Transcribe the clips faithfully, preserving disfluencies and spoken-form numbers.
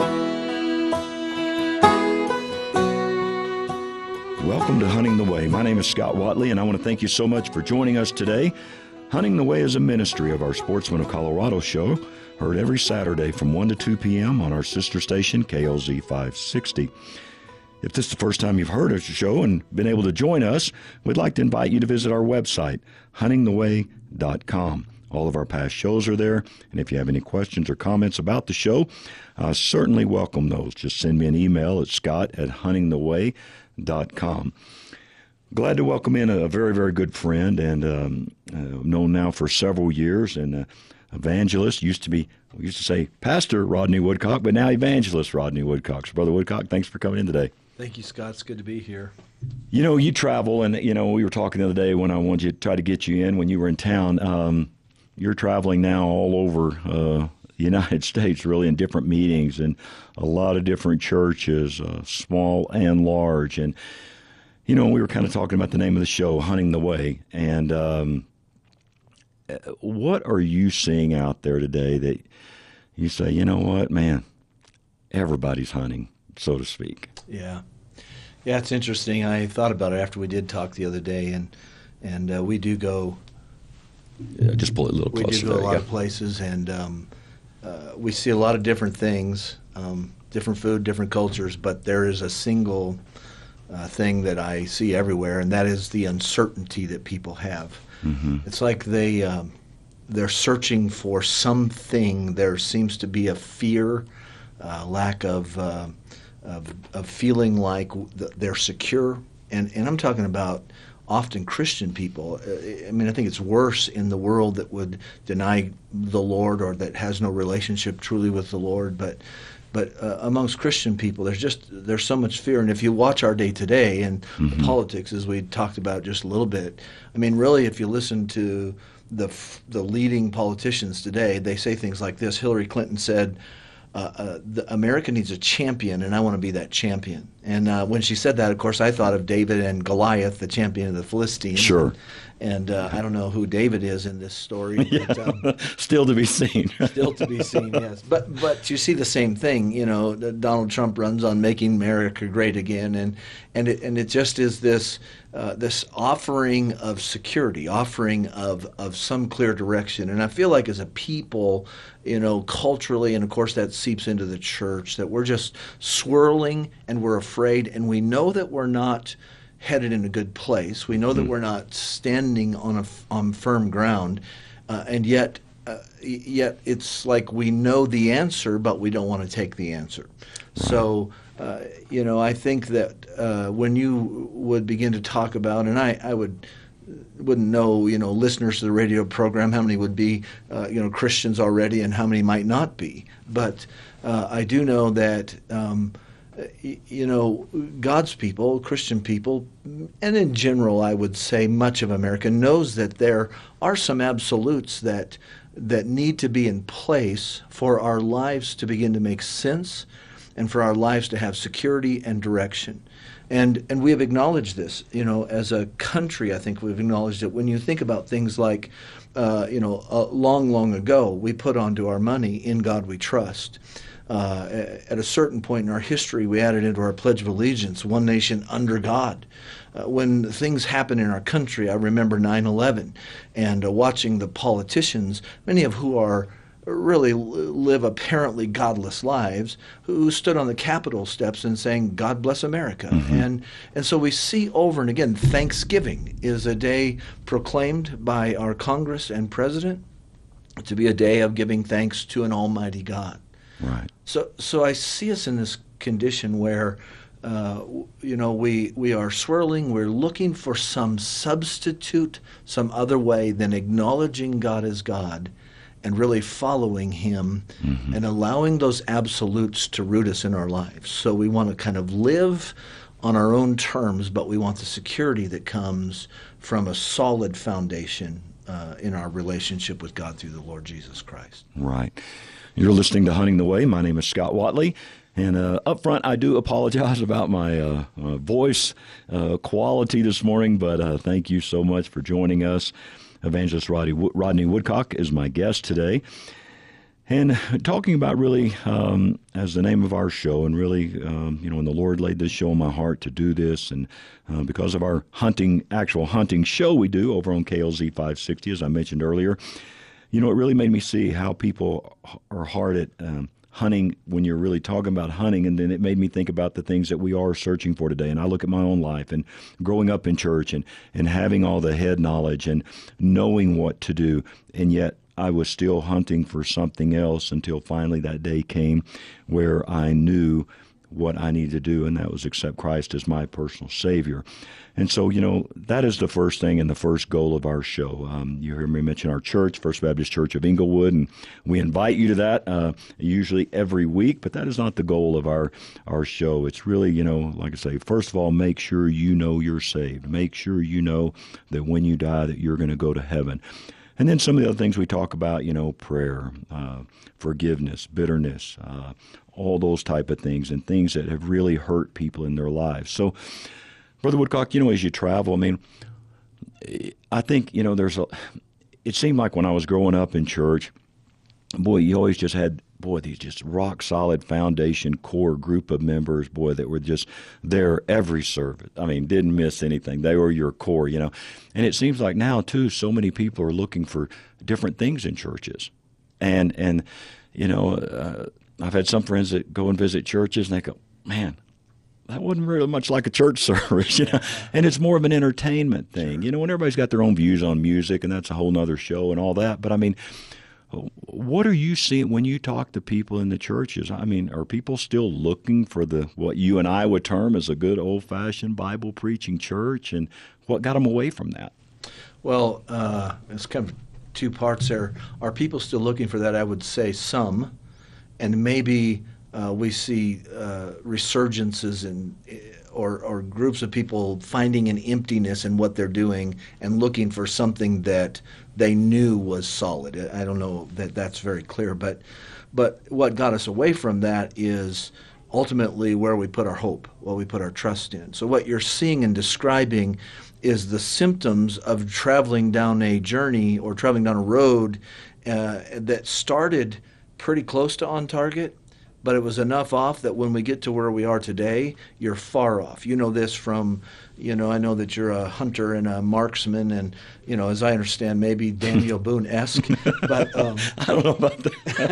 Welcome to Hunting the Way. My name is Scott Watley, and I want to thank you so much for joining us today. Hunting the Way is a ministry of our Sportsman of Colorado show, heard every Saturday from one to two p.m. on our sister station, K L Z five sixty. If this is the first time you've heard of the show and been able to join us, we'd like to invite you to visit our website, hunting the way dot com. All of our past shows are there, and if you have any questions or comments about the show, uh, certainly welcome those. Just send me an email at scott at hunting the way dot com. Glad to welcome in a very, very good friend and um, uh, known now for several years, and uh, evangelist. Used to be, we used to say Pastor Rodney Woodcock, but now Evangelist Rodney Woodcock. So, Brother Woodcock, thanks for coming in today. Thank you, Scott. It's good to be here. You know, you travel, and, you know, we were talking the other day when I wanted to try to get you in when you were in town. Um, you're traveling now all over uh, the United States, really, in different meetings and a lot of different churches, uh, small and large. And, you know, we were kind of talking about the name of the show, Hunting the Way. And um, what are you seeing out there today that you say, you know what, man, everybody's hunting, so to speak? Yeah. Yeah, it's interesting. I thought about it after we did talk the other day, and and uh, we do go. Yeah, just pull it a little we closer. We do go there, a lot yeah. of places, and um, uh, we see a lot of different things, um, different food, different cultures, but there is a single uh, thing that I see everywhere, and that is the uncertainty that people have. Mm-hmm. It's like they, um, they're searching for something. There seems to be a fear, uh, lack of... Uh, Of, of feeling like they're secure, and, and I'm talking about often Christian people. I mean, I think it's worse in the world that would deny the Lord or that has no relationship truly with the Lord. But but uh, amongst Christian people, there's just there's so much fear. And if you watch our day today and mm-hmm. the politics, as we talked about just a little bit, I mean, really, if you listen to the the leading politicians today, they say things like this. Hillary Clinton said, Uh, uh, the America needs a champion, and I want to be that champion. And uh, when she said that, of course, I thought of David and Goliath, the champion of the Philistines. Sure. And uh, I don't know who David is in this story. Yeah. But, um, still to be seen. Still to be seen, yes. But but you see the same thing. You know, Donald Trump runs on making America great again, and and it and it just is this uh, this offering of security, offering of of some clear direction. And I feel like as a people, you know, culturally, and of course that seeps into the church, that we're just swirling and we're afraid, and we know that we're not headed in a good place. We know that mm. we're not standing on a on firm ground, uh, and yet uh, yet it's like we know the answer, but we don't want to take the answer. Right. So uh, you know, I think that uh, when you would begin to talk about, and I, I would. wouldn't know, you know, listeners to the radio program, how many would be, uh, you know, Christians already and how many might not be. But uh, I do know that, um, you know, God's people, Christian people, and in general, I would say much of America knows that there are some absolutes that that need to be in place for our lives to begin to make sense and for our lives to have security and direction. And and we have acknowledged this, you know, as a country. I think we've acknowledged it. When you think about things like, uh, you know, uh, long, long ago, we put onto our money, "In God We Trust." Uh, at a certain point in our history, we added into our Pledge of Allegiance, "One nation under God." Uh, when things happen in our country, I remember nine eleven, and uh, watching the politicians, many of who are really live apparently godless lives, who stood on the Capitol steps and saying, "God bless America." Mm-hmm. And and so we see over and again, Thanksgiving is a day proclaimed by our Congress and President to be a day of giving thanks to an almighty God. Right. So so I see us in this condition where, uh, you know, we, we are swirling, we're looking for some substitute, some other way than acknowledging God as God, and really following him mm-hmm. and allowing those absolutes to root us in our lives. So we want to kind of live on our own terms, but we want the security that comes from a solid foundation uh, in our relationship with God through the Lord Jesus Christ. Right. You're listening to Hunting the Way. My name is Scott Watley. And uh, up front, I do apologize about my uh, uh, voice uh, quality this morning, but uh, thank you so much for joining us. Evangelist Rodney, Rodney Woodcock is my guest today. And talking about really, um, as the name of our show, and really, um, you know, when the Lord laid this show on my heart to do this, and uh, because of our hunting, actual hunting show we do over on K L Z five sixty, as I mentioned earlier, you know, it really made me see how people are hard at um, hunting when you're really talking about hunting, and then it made me think about the things that we are searching for today. And I look at my own life and growing up in church and, and having all the head knowledge and knowing what to do, and yet I was still hunting for something else until finally that day came where I knew what I needed to do, and that was accept Christ as my personal Savior. And so, you know, that is the first thing and the first goal of our show. Um, you hear me mention our church, First Baptist Church of Inglewood, and we invite you to that uh, usually every week, but that is not the goal of our, our show. It's really, you know, like I say, first of all, make sure you know you're saved. Make sure you know that when you die that you're going to go to heaven. And then some of the other things we talk about, you know, prayer, uh, forgiveness, bitterness, uh, all those type of things, and things that have really hurt people in their lives. So, Brother Woodcock, you know, as you travel, I mean, I think, you know, there's a, it seemed like when I was growing up in church, boy, you always just had, boy, these just rock-solid foundation core group of members, boy, that were just there every service. I mean, didn't miss anything. They were your core, you know. And it seems like now, too, so many people are looking for different things in churches. And, and you know, uh, I've had some friends that go and visit churches, and they go, man, that wasn't really much like a church service, you know. And it's more of an entertainment thing. Sure. You know, and everybody's got their own views on music, and that's a whole nother show and all that. But, I mean, what are you seeing when you talk to people in the churches? I mean, are people still looking for the what you and I would term as a good old-fashioned Bible-preaching church? And what got them away from that? Well, uh, it's kind of two parts there. Are people still looking for that? I would say some. And maybe uh, we see uh, resurgences in, or, or groups of people finding an emptiness in what they're doing and looking for something that they knew was solid. I don't know that that's very clear, but but what got us away from that is ultimately where we put our hope, what we put our trust in. So what you're seeing and describing is the symptoms of traveling down a journey or traveling down a road uh, that started pretty close to on target, but it was enough off that when we get to where we are today, you're far off. You know this from, you know, I know that you're a hunter and a marksman, and, you know, as I understand, maybe Daniel Boone-esque. But um, I don't know about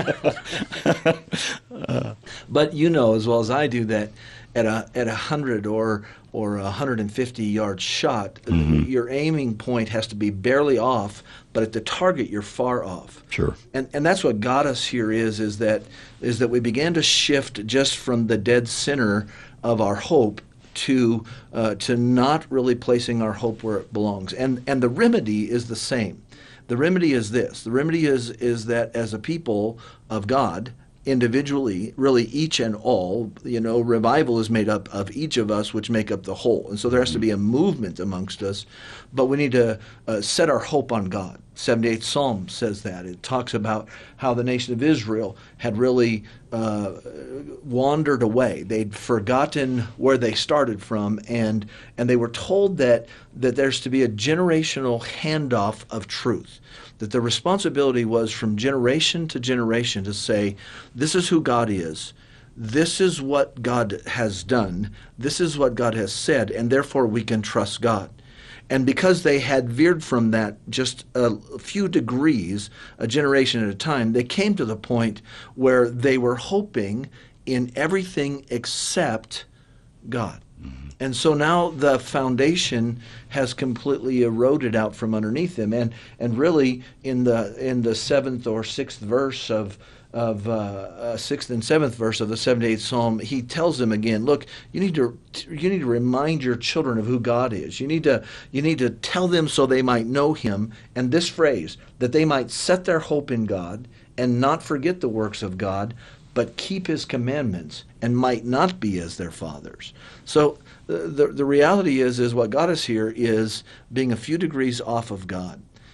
that. uh, but you know as well as I do that at a at a hundred or or a hundred and fifty yard shot, mm-hmm. your aiming point has to be barely off, but at the target you're far off. Sure. And and that's what got us here is is that is that we began to shift just from the dead center of our hope to uh, to not really placing our hope where it belongs. And and the remedy is the same. The remedy is this. The remedy is is that as a people of God, individually, really each and all, you know, revival is made up of each of us, which make up the whole. And so there has to be a movement amongst us, but we need to uh, set our hope on God. seventy-eighth Psalm says that. It talks about how the nation of Israel had really uh, wandered away. They'd forgotten where they started from, and and they were told that that there's to be a generational handoff of truth. That the responsibility was from generation to generation to say, this is who God is, this is what God has done, this is what God has said, and therefore we can trust God. And because they had veered from that just a few degrees, a generation at a time, they came to the point where they were hoping in everything except God. And so now the foundation has completely eroded out from underneath them, and and really in the in the seventh or sixth verse of of uh, uh, sixth and seventh verse of the seventy-eighth Psalm, he tells them again, look, you need to you need to remind your children of who God is. You need to you need to tell them so they might know Him. And this phrase, that they might set their hope in God and not forget the works of God, but keep His commandments and might not be as their fathers. So the the reality is is what got us here is being a few degrees off of God.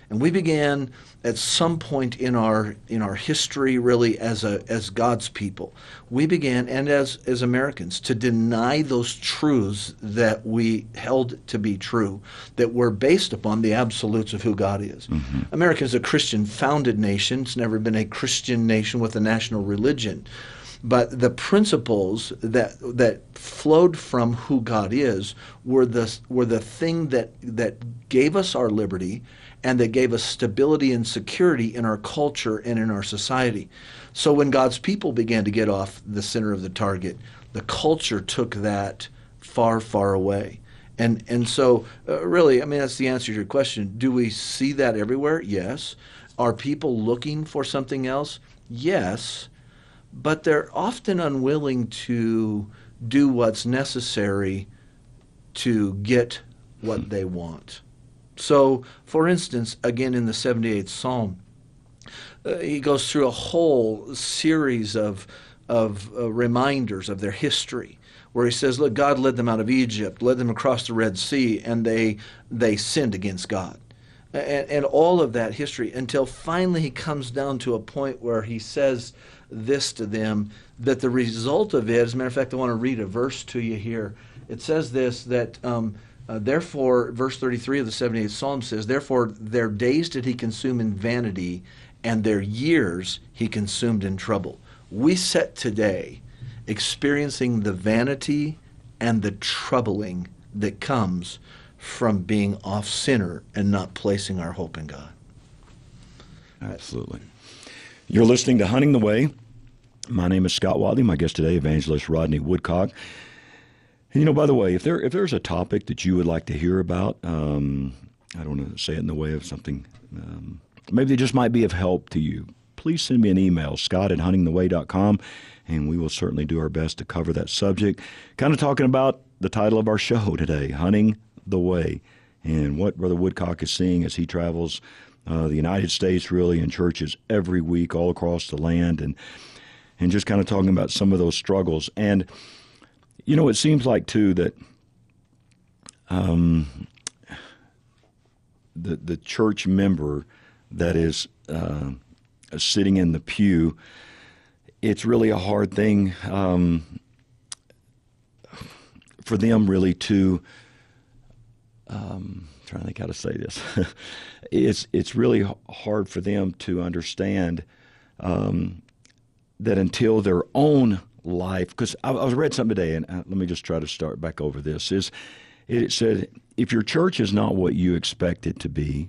And we began at some point in our in our history, really, as a as God's people, we began, and as as Americans, to deny those truths that we held to be true, that were based upon the absolutes of who God is. Mm-hmm. America is a Christian-founded nation. It's never been a Christian nation with a national religion. But the principles that that flowed from who God is were the were the thing that that gave us our liberty, and that gave us stability and security in our culture and in our society. So when God's people began to get off the center of the target, the culture took that far, far away. And and so uh, really, I mean, that's the answer to your question. Do we see that everywhere? Yes. Are people looking for something else? Yes. But they're often unwilling to do what's necessary to get what they want. So, for instance, again in the seventy-eighth Psalm, uh, he goes through a whole series of, of uh, reminders of their history, where he says, look, God led them out of Egypt, led them across the Red Sea, and they they sinned against God. And, and all of that history, until finally he comes down to a point where he says this to them, that the result of it, as a matter of fact, I want to read a verse to you here. It says this, that um, uh, therefore, verse thirty-three of the seventy-eighth Psalm says, therefore their days did he consume in vanity, and their years he consumed in trouble. We sit today experiencing the vanity and the troubling that comes from being off center and not placing our hope in God. Absolutely. You're listening to Hunting the Way. My name is Scott Watley. My guest today, Evangelist Rodney Woodcock. And, you know, by the way, if there if there's a topic that you would like to hear about, um, I don't want to say it in the way of something, um, maybe it just might be of help to you, please send me an email, scott at hunting the way dot com, and we will certainly do our best to cover that subject. Kind of talking about the title of our show today, Hunting the Way, and what Brother Woodcock is seeing as he travels uh, the United States, really, in churches every week all across the land, and and just kind of talking about some of those struggles. And, you know, it seems like, too, that um, the, the church member that is uh, sitting in the pew, it's really a hard thing um, for them, really, to um, I'm trying to think how to say this. it's it's really hard for them to understand um, that until their own life, because I, I read something today, and uh, let me just try to start back over this, is it said, if your church is not what you expect it to be,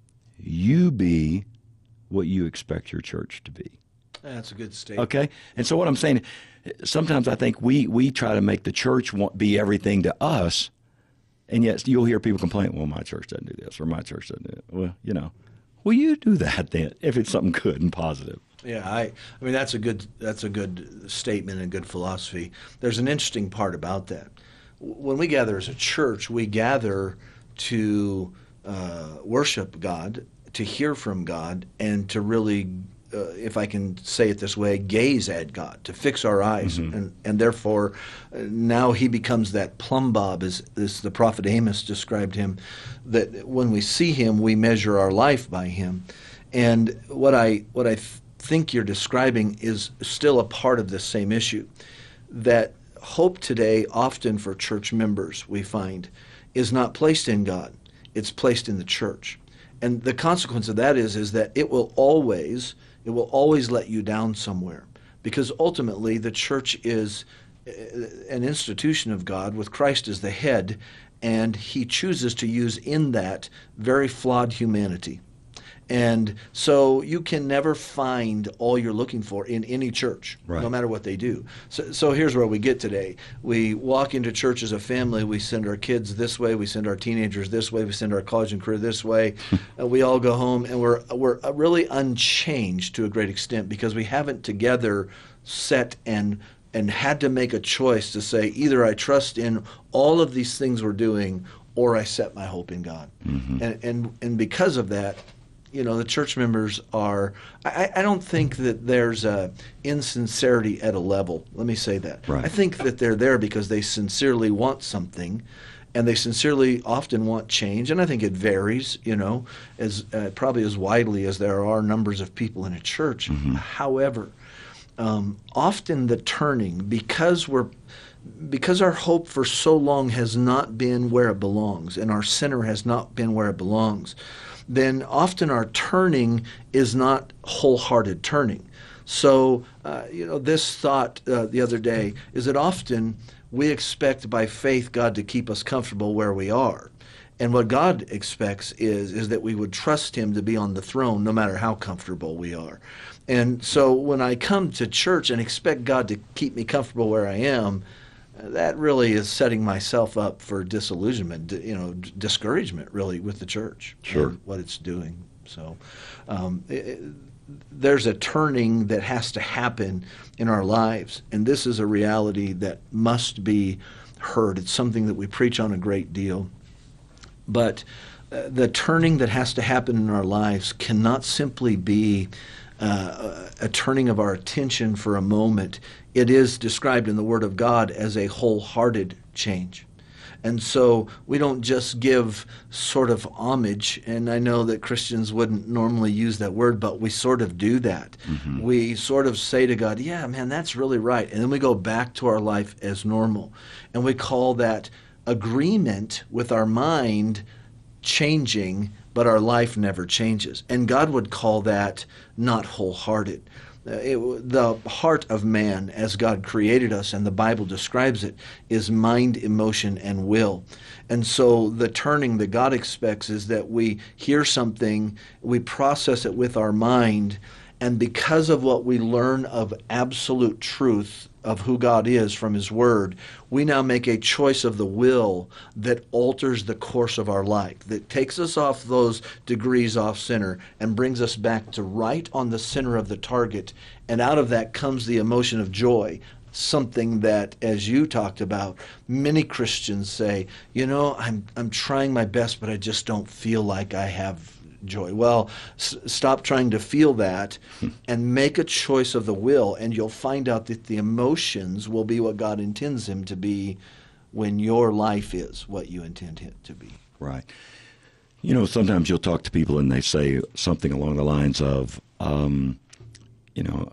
you be what you expect your church to be. That's a good statement. Okay? And so what I'm saying, sometimes I think we, we try to make the church want, be everything to us, and yet you'll hear people complain, well, my church doesn't do this, or my church doesn't do it. Well, you know, will you do that then, if it's something good and positive? Yeah, I, I mean, that's a good that's a good statement and good philosophy. There's an interesting part about that. When we gather as a church, we gather to uh, worship God, to hear from God, and to really, uh, if I can say it this way, gaze at God, to fix our eyes. Mm-hmm. And, and therefore, uh, now he becomes that plumb bob, as, as the prophet Amos described him, that when we see him, we measure our life by him. And what I what I th- think you're describing is still a part of this same issue, that hope today, often for church members, we find, is not placed in God. It's placed in the church. And the consequence of that is, is that it will always, it will always let you down somewhere, because ultimately the church is an institution of God with Christ as the head, and he chooses to use in that very flawed humanity. And so you can never find all you're looking for in any church, right, no matter what they do. So, so here's where we get today. We walk into church as a family. We send our kids this way. We send our teenagers this way. We send our college and career this way. And we all go home, and we're we're really unchanged to a great extent, because we haven't together set and and had to make a choice to say, either I trust in all of these things we're doing, or I set my hope in God. Mm-hmm. And and and because of that, you know, the church members are, I, I don't think that there's a insincerity at a level. Let me say that. Right. I think that they're there because they sincerely want something, and they sincerely often want change. And I think it varies, you know, as uh, probably as widely as there are numbers of people in a church. Mm-hmm. However, um, often the turning, because we're because our hope for so long has not been where it belongs, and our center has not been where it belongs, then often our turning is not wholehearted turning. So, uh, you know, this thought uh, the other day is that often we expect by faith God to keep us comfortable where we are. And what God expects is, is that we would trust Him to be on the throne no matter how comfortable we are. And so when I come to church and expect God to keep me comfortable where I am, that really is setting myself up for disillusionment, you know, d- discouragement, really, with the church. Sure. And what it's doing. So um, it, there's a turning that has to happen in our lives, and this is a reality that must be heard. It's something that we preach on a great deal. But uh, the turning that has to happen in our lives cannot simply be uh, a turning of our attention for a moment. It is described in the Word of God as a wholehearted change. And so we don't just give sort of homage, and I know that Christians wouldn't normally use that word, but we sort of do that. Mm-hmm. We sort of say to God, yeah, man, that's really right. And then we go back to our life as normal. And we call that agreement with our mind changing, but our life never changes. And God would call that not wholehearted. Uh, it, the heart of man, as God created us, and the Bible describes it, is mind, emotion, and will. And so the turning that God expects is that we hear something, we process it with our mind, and because of what we learn of absolute truth of who God is from His Word, we now make a choice of the will that alters the course of our life, that takes us off those degrees off center and brings us back to right on the center of the target. And out of that comes the emotion of joy, something that, as you talked about, many Christians say, you know, I'm I'm trying my best, but I just don't feel like I have joy. Well, s- stop trying to feel that and make a choice of the will, and you'll find out that the emotions will be what God intends them to be when your life is what you intend it to be. Right. You know, sometimes you'll talk to people and they say something along the lines of, um, you know,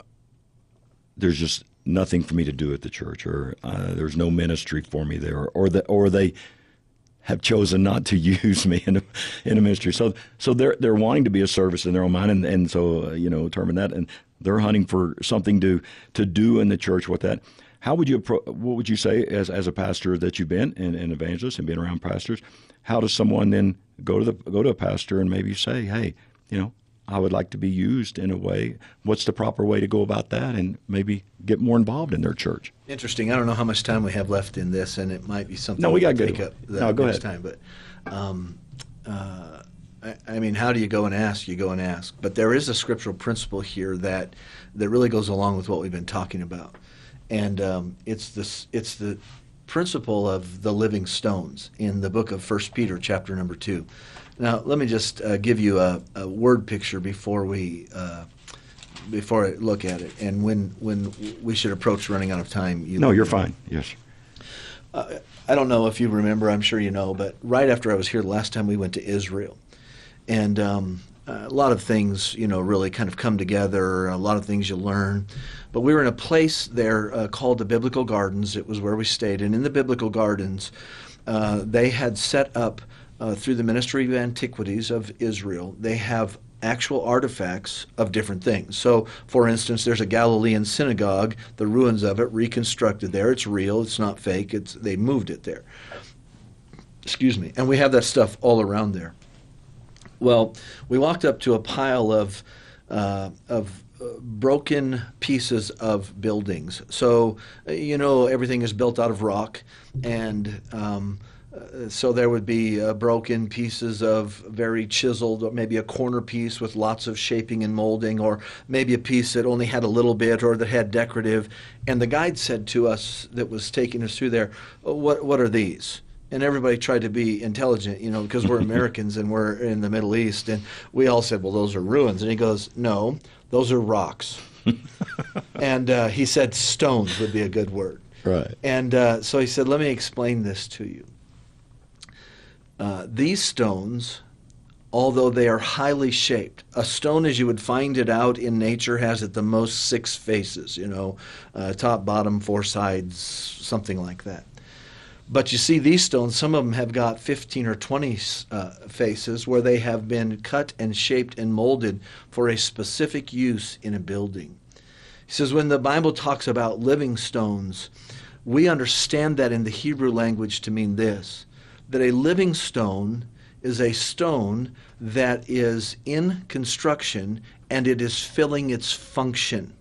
there's just nothing for me to do at the church, or uh, there's no ministry for me there, or the, or they have chosen not to use me in a, in a ministry. So so they're they're wanting to be a service in their own mind, and, and so, uh, you know, determine that, and they're hunting for something to to do in the church with that. How would you, appro- what would you say as as a pastor that you've been, and an evangelist and been around pastors, how does someone then go to the go to a pastor and maybe say, hey, you know, I would like to be used in a way. What's the proper way to go about that, and maybe get more involved in their church? Interesting. I don't know how much time we have left in this, and it might be something no, we got to to take up the no, go next ahead. time. But um, uh, I, I mean, how do you go and ask? You go and ask. But there is a scriptural principle here that that really goes along with what we've been talking about, and um, it's this. It's the principle of the living stones in the book of First Peter, chapter number two. Now, let me just uh, give you a, a word picture before we uh, before I look at it, and when when we should approach running out of time. You no, you're fine. Yes. Uh, I don't know if you remember. I'm sure you know, but right after I was here the last time, we went to Israel, and um, a lot of things, you know, really kind of come together. A lot of things you learn. But we were in a place there uh, called the Biblical Gardens. It was where we stayed, and in the Biblical Gardens, uh, they had set up. Uh, through the Ministry of Antiquities of Israel, they have actual artifacts of different things. So, for instance, there's a Galilean synagogue, the ruins of it reconstructed there. It's real, it's not fake, It's they moved it there. Excuse me. And we have that stuff all around there. Well, we walked up to a pile of uh, of uh, broken pieces of buildings. So, uh, you know, everything is built out of rock, and um, Uh, so there would be uh, broken pieces of very chiseled, or maybe a corner piece with lots of shaping and molding, or maybe a piece that only had a little bit or that had decorative. And the guide said to us that was taking us through there, oh, what what are these? And everybody tried to be intelligent, you know, because we're Americans and we're in the Middle East. And we all said, well, those are ruins. And he goes, no, those are rocks. And uh, he said stones would be a good word. Right. And uh, so he said, let me explain this to you. Uh, these stones, although they are highly shaped, a stone as you would find it out in nature has at the most six faces, you know, uh, top, bottom, four sides, something like that. But you see these stones, some of them have got fifteen or twenty uh, faces where they have been cut and shaped and molded for a specific use in a building. He says when the Bible talks about living stones, we understand that in the Hebrew language to mean this, that a living stone is a stone that is in construction and it is filling its function.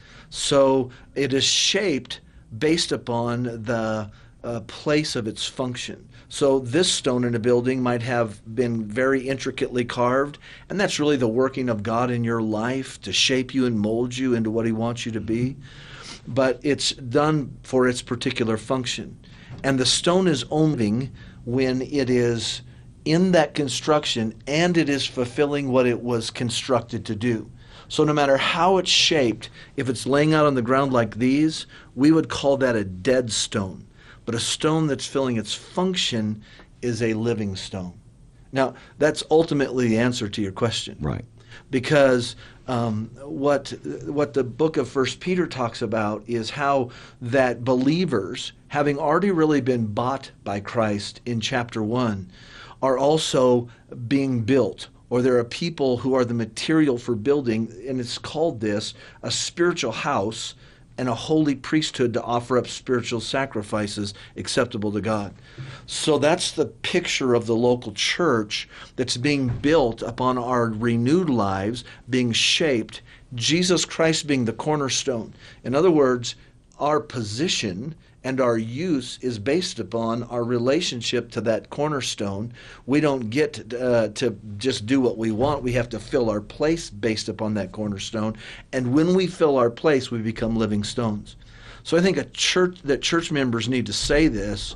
So it is shaped based upon the uh, place of its function. So this stone in a building might have been very intricately carved, and that's really the working of God in your life to shape you and mold you into what He wants you to be. But it's done for its particular function. And the stone is only when it is in that construction and it is fulfilling what it was constructed to do. So no matter how it's shaped, if it's laying out on the ground like these, we would call that a dead stone. But a stone that's filling its function is a living stone. Now, that's ultimately the answer to your question. Right. Because um, what what the book of First Peter talks about is how that believers, having already really been bought by Christ in chapter one, are also being built, or there are people who are the material for building, and it's called this a spiritual house and a holy priesthood to offer up spiritual sacrifices acceptable to God. So that's the picture of the local church that's being built upon our renewed lives, being shaped, Jesus Christ being the cornerstone. In other words, our position and our use is based upon our relationship to that cornerstone. We don't get uh, to just do what we want. We have to fill our place based upon that cornerstone. And when we fill our place, we become living stones. So I think a church that church members need to say this.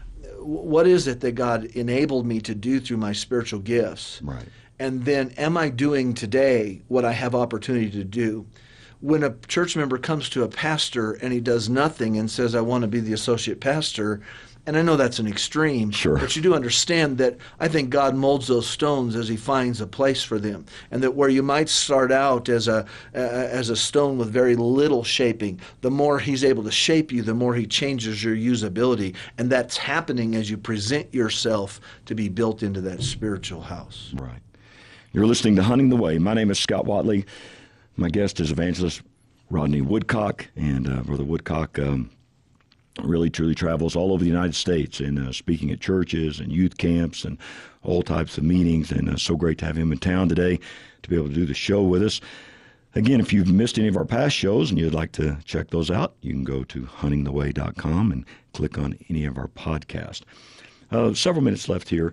What is it that God enabled me to do through my spiritual gifts? Right. And then am I doing today what I have opportunity to do? When a church member comes to a pastor and he does nothing and says, I want to be the associate pastor, and I know that's an extreme, sure. But you do understand that I think God molds those stones as He finds a place for them. And that where you might start out as a uh, as a stone with very little shaping, the more He's able to shape you, the more He changes your usability. And that's happening as you present yourself to be built into that spiritual house. Right. You're listening to Hunting the Way. My name is Scott Watley. My guest is evangelist Rodney Woodcock, and uh, Brother Woodcock um, really truly travels all over the United States and uh, speaking at churches and youth camps and all types of meetings, and uh, so great to have him in town today to be able to do the show with us. Again, if you've missed any of our past shows and you'd like to check those out, you can go to hunting the way dot com and click on any of our podcasts. Uh, several minutes left here.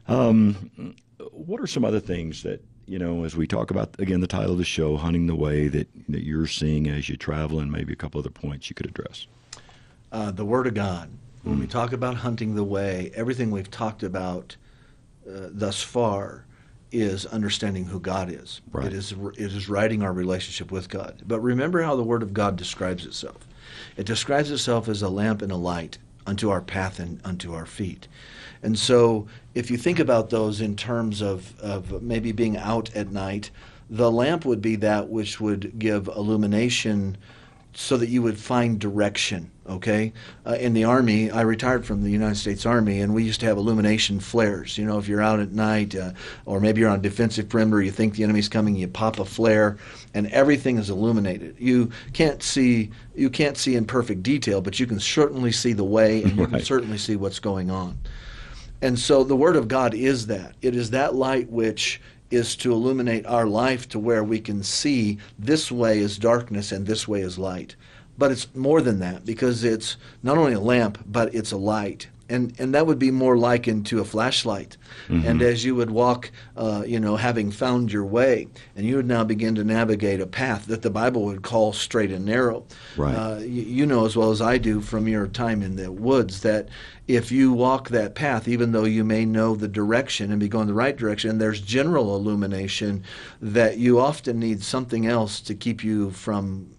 Um, what are some other things that, you know, as we talk about, again, the title of the show, Hunting the Way, that, that you're seeing as you travel, and maybe a couple other points you could address? Uh, the Word of God. When Mm. we talk about hunting the way, everything we've talked about uh, thus far is understanding who God is. Right. It is it is writing our relationship with God. But remember how the Word of God describes itself. It describes itself as a lamp and a light unto our path and unto our feet. And so if you think about those in terms of, of maybe being out at night, the lamp would be that which would give illumination so that you would find direction, okay? Uh, in the Army, I retired from the United States Army, and we used to have illumination flares. You know, if you're out at night, uh, or maybe you're on a defensive perimeter, you think the enemy's coming, you pop a flare, and everything is illuminated. You can't see you can't see in perfect detail, but you can certainly see the way, and you Right. can certainly see what's going on. And so the Word of God is that. It is that light which is to illuminate our life to where we can see this way is darkness and this way is light. But it's more than that, because it's not only a lamp, but it's a light. And and that would be more likened to a flashlight. Mm-hmm. And as you would walk, uh, you know, having found your way, and you would now begin to navigate a path that the Bible would call straight and narrow. Right. Uh, you, you know as well as I do from your time in the woods that if you walk that path, even though you may know the direction and be going the right direction, there's general illumination that you often need something else to keep you from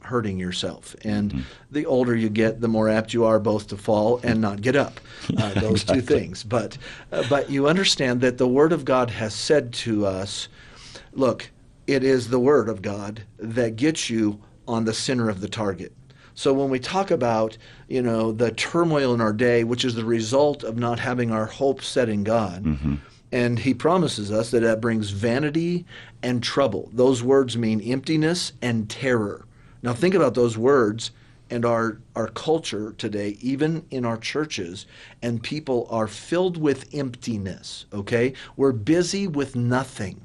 hurting yourself. And mm-hmm. the older you get, the more apt you are both to fall and not get up. Uh, those exactly. two things. But uh, but you understand that the Word of God has said to us, look, it is the Word of God that gets you on the center of the target. So when we talk about, you know, the turmoil in our day, which is the result of not having our hope set in God, mm-hmm. and he promises us that that brings vanity and trouble. Those words mean emptiness and terror. Now think about those words and our, our culture today, even in our churches, and people are filled with emptiness, okay? We're busy with nothing,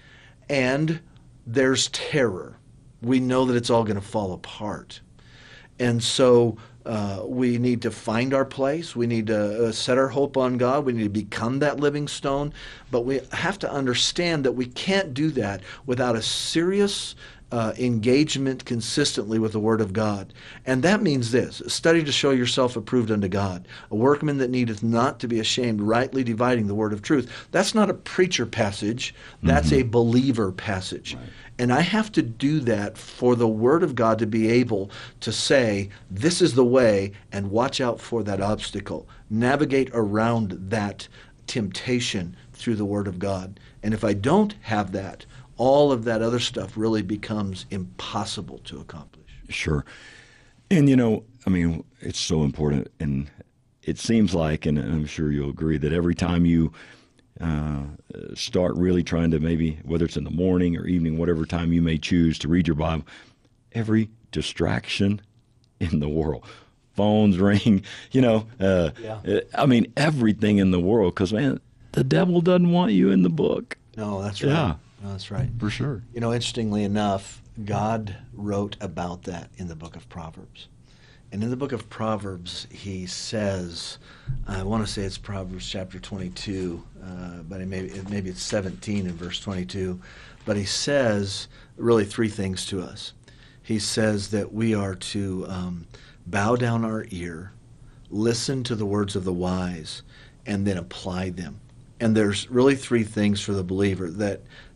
and there's terror. We know that it's all going to fall apart. And so uh, we need to find our place. We need to uh, set our hope on God. We need to become that living stone. But we have to understand that we can't do that without a serious uh, engagement consistently with the Word of God. And that means this: study to show yourself approved unto God, a workman that needeth not to be ashamed, rightly dividing the word of truth. That's not a preacher passage. That's mm-hmm. a believer passage. Right. And I have to do that for the Word of God to be able to say, this is the way, and watch out for that obstacle. Navigate around that temptation through the Word of God. And if I don't have that, all of that other stuff really becomes impossible to accomplish. Sure. And, you know, I mean, it's so important. And it seems like, and I'm sure you'll agree, that every time you Uh, start really trying to, maybe whether it's in the morning or evening, whatever time you may choose to read your Bible, every distraction in the world, phones ring, you know, uh, yeah. I mean, everything in the world, because, man, the devil doesn't want you in the book. No, that's right. Yeah. No, that's right. For sure. You know, interestingly enough, God wrote about that in the book of Proverbs. And in the book of Proverbs, he says, I want to say it's Proverbs chapter twenty-two, uh, but it may, maybe it's seventeen in verse twenty-two. But he says really three things to us. He says that we are to um, bow down our ear, listen to the words of the wise, and then apply them. And there's really three things for the believer that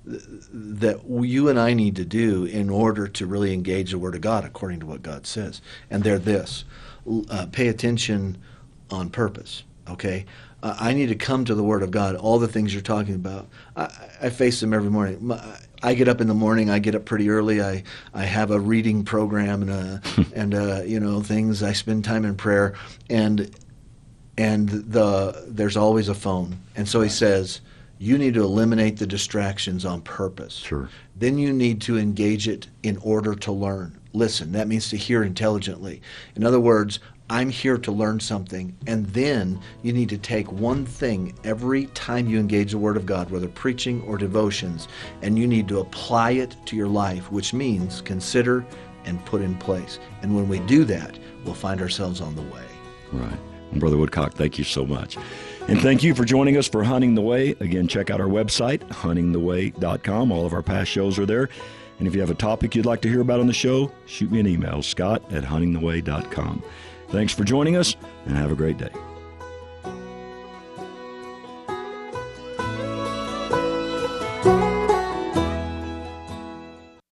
that you and I need to do in order to really engage the Word of God according to what God says. And they're this: uh, pay attention on purpose, okay? Uh, I need to come to the Word of God, all the things you're talking about. I, I face them every morning. My, I get up in the morning, I get up pretty early, I, I have a reading program and, a, and uh, you know, things, I spend time in prayer, and and the there's always a phone. And so he says, you need to eliminate the distractions on purpose. Sure. Then you need to engage it in order to learn. Listen, that means to hear intelligently. In other words, I'm here to learn something. And then you need to take one thing every time you engage the Word of God, whether preaching or devotions, and you need to apply it to your life, which means consider and put in place. And when we do that, we'll find ourselves on the way. Right. And Brother Woodcock, thank you so much. And thank you for joining us for Hunting the Way. Again, check out our website, hunting the way dot com. All of our past shows are there. And if you have a topic you'd like to hear about on the show, shoot me an email, scott at hunting the way dot com. Thanks for joining us, and have a great day.